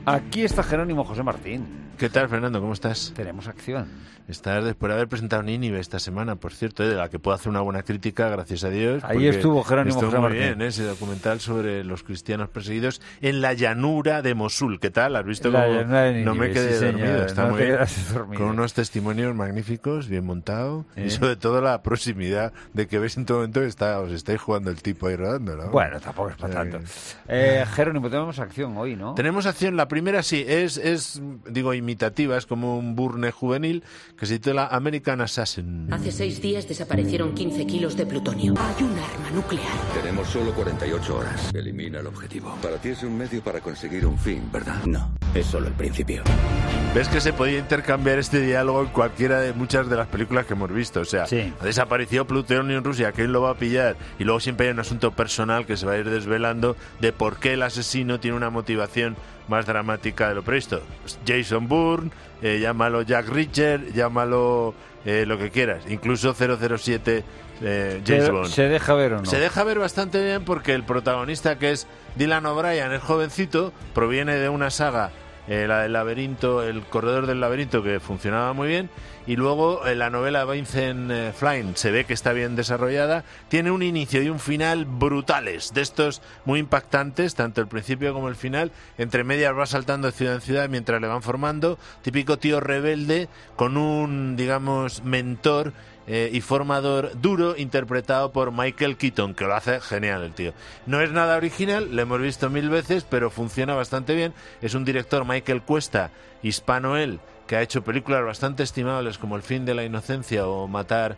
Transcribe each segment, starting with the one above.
Aquí está Jerónimo José Martín. ¿Qué tal, Fernando? ¿Cómo estás? Tenemos acción. Estás después de haber presentado Nínive esta semana, por cierto, de la que puedo hacer una buena crítica, gracias a Dios. Ahí estuvo Jerónimo José Martín. Martín. Muy bien, ese documental sobre los cristianos perseguidos en la llanura de Mosul. ¿Qué tal? ¿Has visto cómo Nínive, no me quedé dormido? Está no muy bien. Dormido. Con unos testimonios magníficos, bien montado. Y sobre todo la proximidad de que ves en todo momento que os estáis jugando el tipo ahí rodando, ¿no? Bueno, tampoco es para tanto. Jerónimo, tenemos acción hoy, ¿no? Tenemos acción. La primera sí, es imitativa, es como un Bourne juvenil que se titula American Assassin. Hace 6 días desaparecieron 15 kilos de plutonio. Hay un arma nuclear. Tenemos solo 48 horas. Elimina el objetivo. Para ti es un medio para conseguir un fin, ¿verdad? No, es solo el principio. ¿Ves que se podía intercambiar este diálogo en cualquiera de muchas de las películas que hemos visto? O sea, sí. Ha desaparecido plutonio en Rusia, ¿quién lo va a pillar? Y luego siempre hay un asunto personal que se va a ir desvelando de por qué el asesino tiene una motivación más dramática de lo previsto. Jason Bourne, llámalo Jack Reacher, llámalo lo que quieras, incluso 007 James Bond. ¿Se deja ver o no? Se deja ver bastante bien porque el protagonista, que es Dylan O'Brien, el jovencito, proviene de una saga, la del laberinto, el corredor del laberinto, que funcionaba muy bien, y luego la novela Vincent Flynn se ve que está bien desarrollada, tiene un inicio y un final brutales, de estos muy impactantes, tanto el principio como el final, entre medias va saltando de ciudad en ciudad mientras le van formando, típico tío rebelde con un, digamos, mentor y formador duro, interpretado por Michael Keaton, que lo hace genial el tío. No es nada original, lo hemos visto 1000 veces, pero funciona bastante bien. Es un director, Michael Cuesta, hispano él, que ha hecho películas bastante estimables como El fin de la inocencia o Matar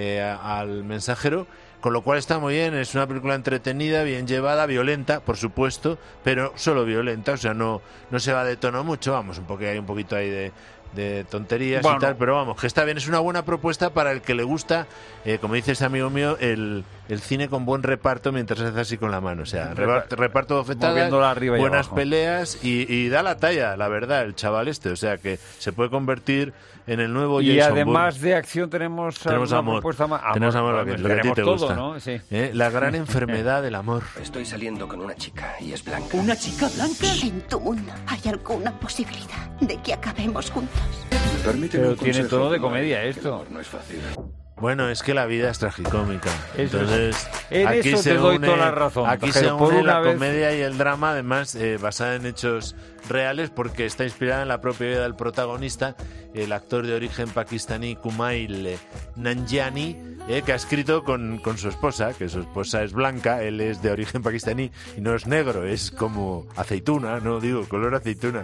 al mensajero, con lo cual está muy bien. Es una película entretenida, bien llevada, violenta, por supuesto, pero solo violenta, o sea, no se va de tono mucho, vamos, hay un poquito ahí de tonterías y tal, pero vamos, que está bien, es una buena propuesta para el que le gusta, como dice ese amigo mío, el cine con buen reparto mientras se hace así con la mano, o sea, reparto de ofetadas, buenas peleas y da la talla, la verdad, el chaval o sea, que se puede convertir en el nuevo Jason Bourne. Y además de acción tenemos amor, propuesta más. Tenemos amor, lo que a ti te todo, gusta, ¿no? Sí. La gran enfermedad del amor. Estoy saliendo con una chica y es blanca. ¿Una chica blanca? En tu mundo hay alguna posibilidad de que acabemos juntos. Pero tiene tono de comedia esto. No es fácil. Bueno, es que la vida es tragicómica. Entonces, en aquí eso te doy toda la razón. Aquí se une la comedia y el drama, además basada en hechos reales, porque está inspirada en la propia vida del protagonista, el actor de origen pakistaní Kumail Nanjiani, que ha escrito con su esposa, que su esposa es blanca, él es de origen pakistaní y no es negro, es como aceituna, no digo color aceituna.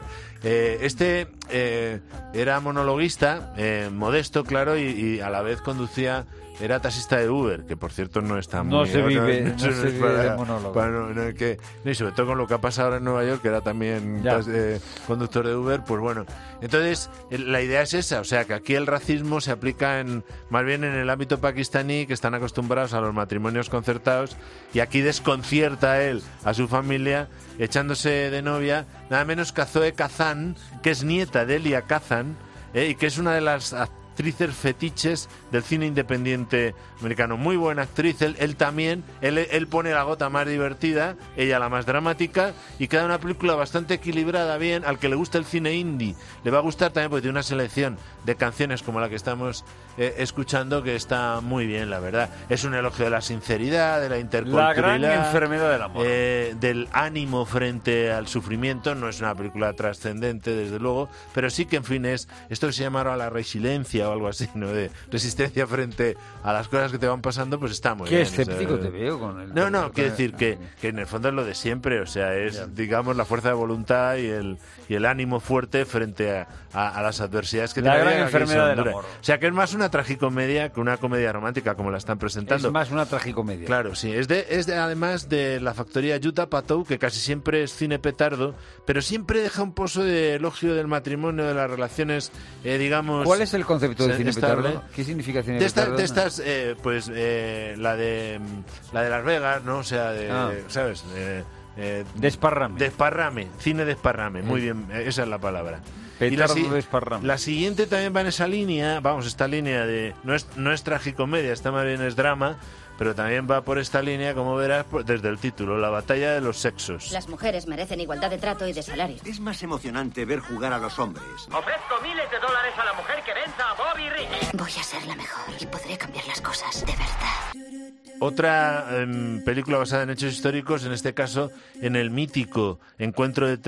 Era monologuista, modesto, claro, y a la vez conducía, era taxista de Uber, que por cierto no está muy... No se vive de monólogo. Y sobre todo con lo que ha pasado ahora en Nueva York, que era también conductor de Uber, pues bueno. Entonces, la idea es esa, o sea, que aquí el racismo se aplica más bien en el ámbito pakistaní, que están acostumbrados a los matrimonios concertados, y aquí desconcierta él a su familia echándose de novia nada menos que a Zoe Kazan, que es nieta de Elia Kazan, y que es una de las actrices fetiches del cine independiente americano. Muy buena actriz, él también, él pone la gota más divertida, ella la más dramática, y queda una película bastante equilibrada, bien. Al que le gusta el cine indie le va a gustar también, porque tiene una selección de canciones como la que estamos escuchando, que está muy bien, la verdad. Es un elogio de la sinceridad, de la interculturalidad, la gran enfermedad del amor, del ánimo frente al sufrimiento. No es una película trascendente, desde luego, pero sí que, en fin, es esto que se llama ahora la resiliencia o algo así, ¿no? De resistencia frente a las cosas que te van pasando, pues está muy bien. Qué escéptico te veo con el... No, quiero decir que en el fondo es lo de siempre, o sea, es, digamos, la fuerza de voluntad y el ánimo fuerte frente a las adversidades que la tiene gran enfermedad del amor. O sea, que es más una tragicomedia que una comedia romántica, como la están presentando. Es más una tragicomedia. Claro, sí. Además de la factoría Jutta Apatow, que casi siempre es cine petardo, pero siempre deja un pozo de elogio del matrimonio, de las relaciones, digamos... ¿Cuál es el concepto de cine petardo? ¿Qué significa cine petardo? De estas, la de Las Vegas, ¿no? O sea, ¿sabes? Desparrame. Cine desparrame, muy bien, esa es la palabra. Petardo desparrame. La siguiente también va en esa línea, esta línea de no es tragicomedia, esta más bien es drama, pero también va por esta línea, como verás, desde el título, la batalla de los sexos. Las mujeres merecen igualdad de trato y de salario. Es más emocionante ver jugar a los hombres. Ofrezco $miles a la mujer que venza a Bobby Riggs. Voy a ser la mejor y podré cambiar las cosas, de verdad. Otra película basada en hechos históricos, en este caso en el mítico encuentro de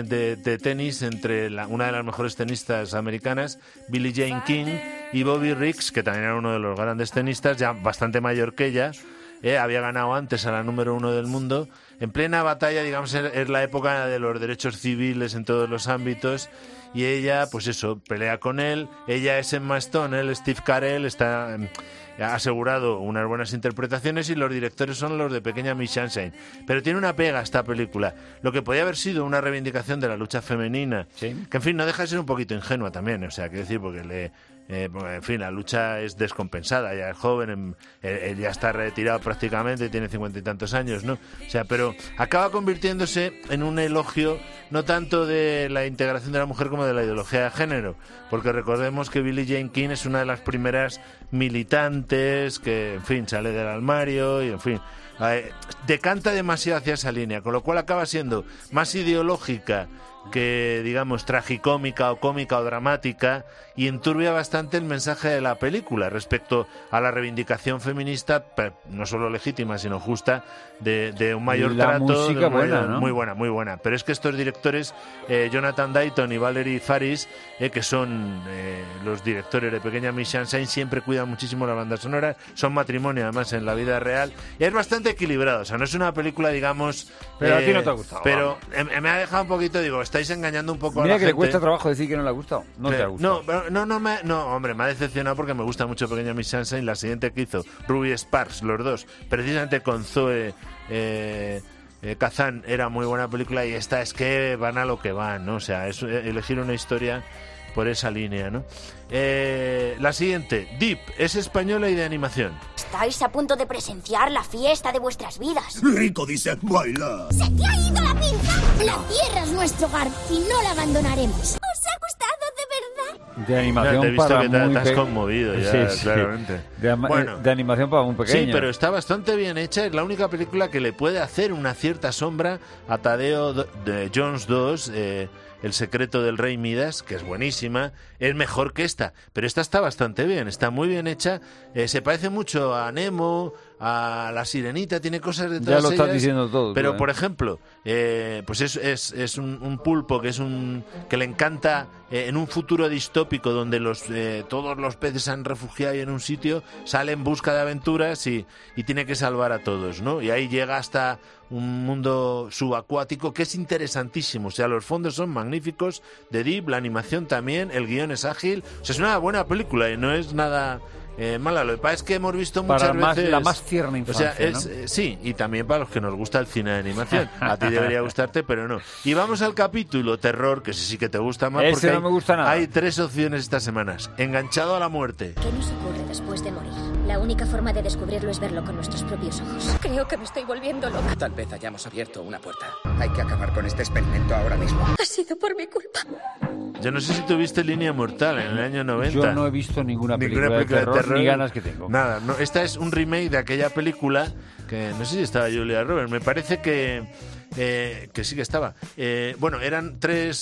tenis entre una de las mejores tenistas americanas, Billie Jean King, y Bobby Riggs, que también era uno de los grandes tenistas, ya bastante mayor que ella. Había ganado antes a la número 1 del mundo. En plena batalla, digamos, es la época de los derechos civiles en todos los ámbitos. Y ella, pues eso, pelea con él. Ella es Emma Stone, él Steve Carell, está ha asegurado unas buenas interpretaciones y los directores son los de Pequeña Miss Sunshine. Pero tiene una pega esta película. Lo que podía haber sido una reivindicación de la lucha femenina, ¿sí? Que en fin, no deja de ser un poquito ingenua también, o sea, quiero decir, porque en fin, la lucha es descompensada, ya es joven, él ya está retirado prácticamente, tiene 50 y tantos años, ¿no? O sea, pero acaba convirtiéndose en un elogio no tanto de la integración de la mujer como de la ideología de género, porque recordemos que Billie Jean King es una de las primeras militantes que, en fin, sale del armario y, en fin, decanta demasiado hacia esa línea, con lo cual acaba siendo más ideológica que, digamos, tragicómica o cómica o dramática, y enturbia bastante el mensaje de la película respecto a la reivindicación feminista, no solo legítima sino justa, de un mayor la trato. Música buena, ¿no? Muy buena. Pero es que estos directores, Jonathan Dayton y Valerie Faris, que son los directores de Pequeña Miss Sunshine, siempre cuidan muchísimo la banda sonora, son matrimonio además en la vida real, y es bastante equilibrado, o sea, no es una película, digamos... Pero a ti no te ha gustado. Pero me ha dejado un poquito, digo, estáis engañando un poco a la gente. Mira que le cuesta trabajo decir que no le ha gustado. No te ha gustado. No, hombre, me ha decepcionado porque me gusta mucho Pequeña Miss Sunshine, la siguiente que hizo, Ruby Sparks, los dos, precisamente con Zoe Kazan, era muy buena película, y esta es que van a lo que van, ¿no? O sea, es elegir una historia por esa línea, ¿no? La siguiente, Deep, es española y de animación. Estáis a punto de presenciar la fiesta de vuestras vidas. Rico dice baila. ¡Se te ha ido la pinza! La tierra es nuestro hogar y no la abandonaremos. ¿Os ha gustado de verdad? De animación no, te he visto para que te has conmovido ya, sí, claramente. Bueno, de animación para muy pequeño. Sí, pero está bastante bien hecha. Es la única película que le puede hacer una cierta sombra a Tadeo de Jones 2, El secreto del rey Midas, que es buenísima, es mejor que esta, pero esta está bastante bien, está muy bien hecha, se parece mucho a Nemo, a La Sirenita, tiene cosas de todas ellas. Ya lo estás diciendo todo. Pero, por ejemplo, pues es un pulpo que le encanta, en un futuro distópico donde todos los peces se han refugiado en un sitio, sale en busca de aventuras y tiene que salvar a todos, ¿no? Y ahí llega hasta un mundo subacuático que es interesantísimo. O sea, los fondos son magníficos de Deep, la animación también, el guión es ágil. O sea, es una buena película y no es nada mala. Lo que pasa es que hemos visto muchas veces... la más tierna infancia, o sea, ¿no? Sí, y también para los que nos gusta el cine de animación. A ti debería gustarte, pero no. Y vamos al capítulo terror, que sí que te gusta más. Ese no me gusta nada. Hay 3 opciones estas semanas. Enganchado a la muerte. ¿Qué nos ocurre después de morir? La única forma de descubrirlo es verlo con nuestros propios ojos. Creo que me estoy volviendo loca. Tal vez hayamos abierto una puerta. Hay que acabar con este experimento ahora mismo. Ha sido por mi culpa. Yo no sé si tuviste Línea Mortal en el año 90. Yo no he visto ninguna película de terror, ni ganas que tengo. Nada, no, esta es un remake de aquella película que no sé si estaba Julia Roberts, me parece que sí que estaba. Bueno, eran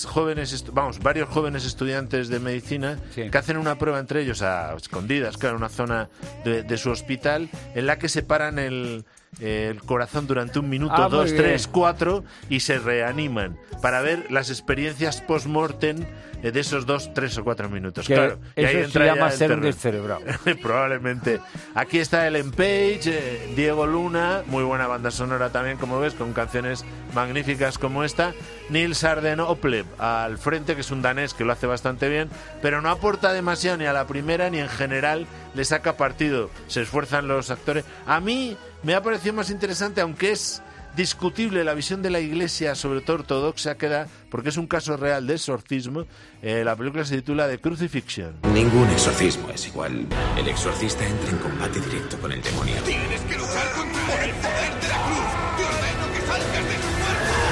varios jóvenes estudiantes de medicina, sí, que hacen una prueba entre ellos a escondidas, claro, en una zona de su hospital, en la que separan el corazón durante 1 minuto, 2, 3, 4 y se reaniman para ver las experiencias post-mortem de esos 2, 3 o 4 minutos. Claro, y ahí eso se llama ser un descerebrado. Probablemente. Aquí está Ellen Page, Diego Luna, muy buena banda sonora también, como ves, con canciones magníficas como esta. Nils Arden Oplev al frente, que es un danés que lo hace bastante bien, pero no aporta demasiado ni a la primera ni en general le saca partido. Se esfuerzan los actores. A mí me ha parecido más interesante, aunque es discutible la visión de la Iglesia, sobre todo ortodoxa, porque es un caso real de exorcismo. La película se titula The Crucifixion. Ningún exorcismo es igual. El exorcista entra en combate directo con el demonio. Tienes que luchar por el poder de la cruz. Te ordeno que salgas de tu cuerpo.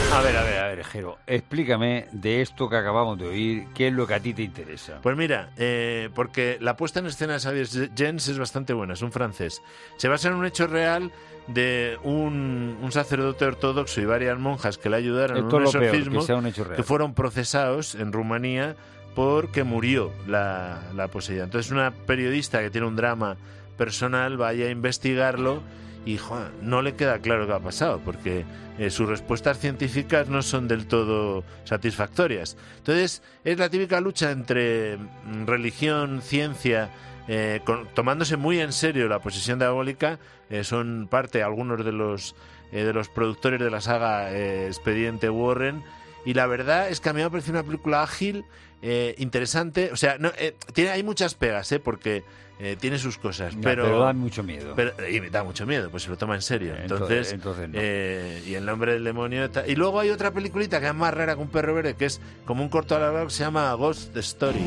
A ver, Jero, explícame de esto que acabamos de oír, ¿qué es lo que a ti te interesa? Pues mira, porque la puesta en escena de Xavier Gens es bastante buena, es un francés. Se basa en un hecho real de un sacerdote ortodoxo y varias monjas que le ayudaron en un exorcismo que fueron procesados en Rumanía porque murió la poseída. Entonces una periodista que tiene un drama personal vaya a investigarlo y no le queda claro qué ha pasado porque sus respuestas científicas no son del todo satisfactorias. Entonces es la típica lucha entre religión, ciencia, tomándose muy en serio la posesión diabólica. Son parte algunos de los productores de la saga Expediente Warren, y la verdad es que a mí me ha parecido una película ágil, interesante. O sea, hay muchas pegas, porque tiene sus cosas, pero da mucho miedo. Y da mucho miedo, pues se lo toma en serio. Entonces no. Y El nombre del demonio. Y luego hay otra peliculita que es más rara que un perro verde, que es como un corto alargado que se llama Ghost Story.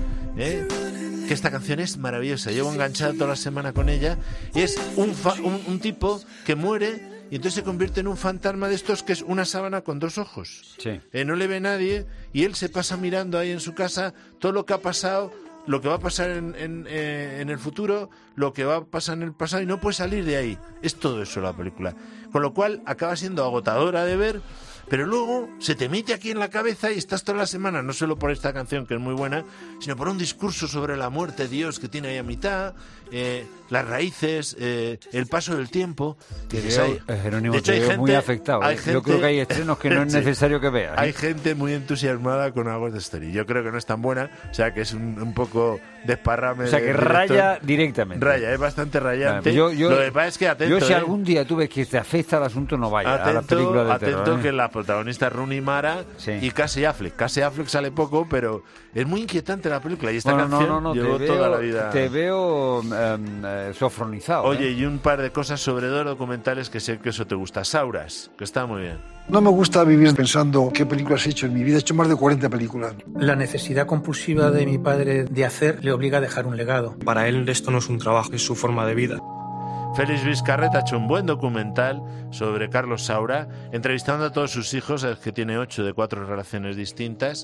Que esta canción es maravillosa. Llevo enganchado toda la semana con ella. Y es un tipo que muere y entonces se convierte en un fantasma de estos que es una sábana con dos ojos. Sí. No le ve nadie y él se pasa mirando ahí en su casa todo lo que ha pasado, lo que va a pasar en el futuro, lo que va a pasar en el pasado, y no puede salir de ahí. Es todo eso la película. Con lo cual acaba siendo agotadora de ver, pero luego se te mete aquí en la cabeza y estás toda la semana, no solo por esta canción que es muy buena, sino por un discurso sobre la muerte, Dios, que tiene ahí a mitad, las raíces, el paso del tiempo. Jerónimo, de hecho, hay gente muy afectado. Yo creo que hay estrenos que no es necesario que veas. Hay gente muy entusiasmada con Ghost Story. Yo creo que no es tan buena, o sea que es un poco desparrame. O sea que raya directamente. Raya, es bastante rayante. Lo que pasa es que atento. Yo si algún día tú ves que te afecta el asunto, no vayas a la película de terror. Atento que la protagonista es Rooney Mara y Casey Affleck. Casey Affleck sale poco, pero es muy inquietante la película, y esta canción llevó toda la vida. Te veo sofronizado. Oye, y un par de cosas sobre dos documentales que sé que eso te gusta. Sauras, que está muy bien. No me gusta vivir pensando qué películas he hecho en mi vida. He hecho más de 40 películas. La necesidad compulsiva de mi padre de hacer le obliga a dejar un legado. Para él esto no es un trabajo, es su forma de vida. Félix Vizcarret ha hecho un buen documental sobre Carlos Saura, entrevistando a todos sus hijos, que tiene 8 de 4 relaciones distintas,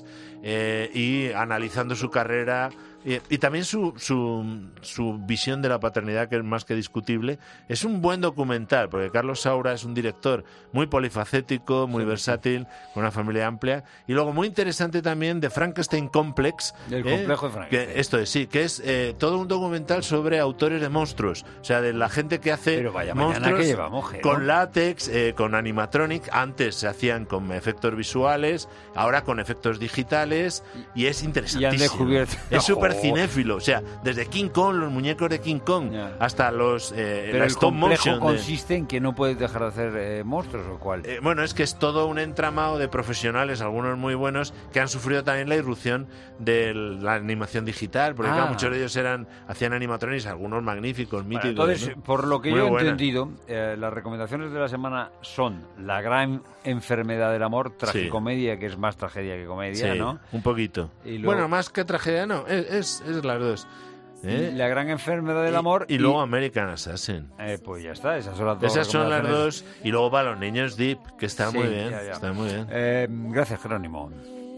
y analizando su carrera y también su visión de la paternidad, que es más que discutible. Es un buen documental, porque Carlos Saura es un director muy polifacético, muy versátil, con una familia amplia, y luego muy interesante también de Frankenstein Complex. El complejo de Frankenstein. Que es todo un documental sobre autores de monstruos, o sea, de la gente que hace monstruos que llevamos, con látex, con animatronic. Antes se hacían con efectos visuales, ahora con efectos digitales, y es interesantísimo. Y han descubierto... Es súper cinéfilo, o sea, desde King Kong, los muñecos de King Kong, hasta los pero el complejo consiste en que no puedes dejar de hacer monstruos, ¿o cuál? Bueno, es que es todo un entramado de profesionales, algunos muy buenos, que han sufrido también la irrupción de la animación digital, porque claro, muchos de ellos hacían animatronics, algunos magníficos, míticos. Entonces, ¿no? por lo que yo he entendido, las recomendaciones de la semana son La gran enfermedad del amor, tragicomedia, que es más tragedia que comedia, ¿no? Un poquito. Bueno, más que tragedia, no, es las dos. La gran enfermedad del amor y luego American Assassin. Pues ya está, esas son las dos. Esas son las dos. Y luego para los niños Deep, que está muy bien. Ya. Está muy bien. Gracias, Jerónimo.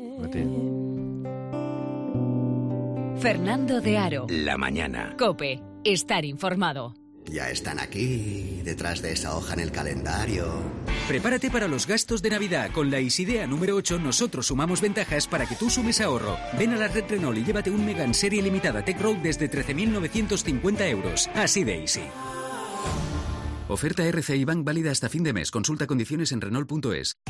Fernando de Aro. La mañana. COPE. Estar informado. Ya están aquí, detrás de esa hoja en el calendario. Prepárate para los gastos de Navidad. Con la Isidea número 8 nosotros sumamos ventajas para que tú sumes ahorro. Ven a la red Renault y llévate un Megane serie limitada Tech Road desde 13.950 euros. Así de easy. Oferta RCI Bank válida hasta fin de mes. Consulta condiciones en Renault.es.